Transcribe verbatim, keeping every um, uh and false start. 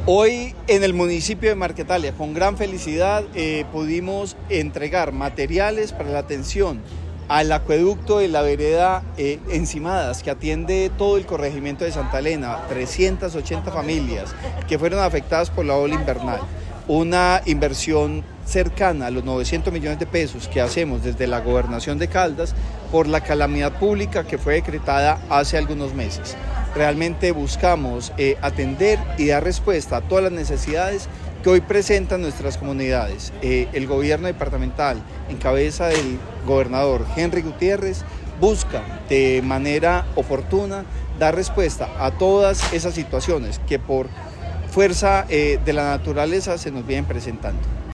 Hoy en el municipio de Marquetalia, con gran felicidad, eh, pudimos entregar materiales para la atención al acueducto de la vereda eh, Encimadas, que atiende todo el corregimiento de Santa Elena, trescientas ochenta familias que fueron afectadas por la ola invernal. Una inversión cercana a los novecientos millones de pesos que hacemos desde la Gobernación de Caldas por la calamidad pública que fue decretada hace algunos meses. Realmente buscamos eh, atender y dar respuesta a todas las necesidades que hoy presentan nuestras comunidades. Eh, el gobierno departamental, en cabeza del gobernador Henry Gutiérrez, busca de manera oportuna dar respuesta a todas esas situaciones que por fuerza eh, de la naturaleza se nos vienen presentando.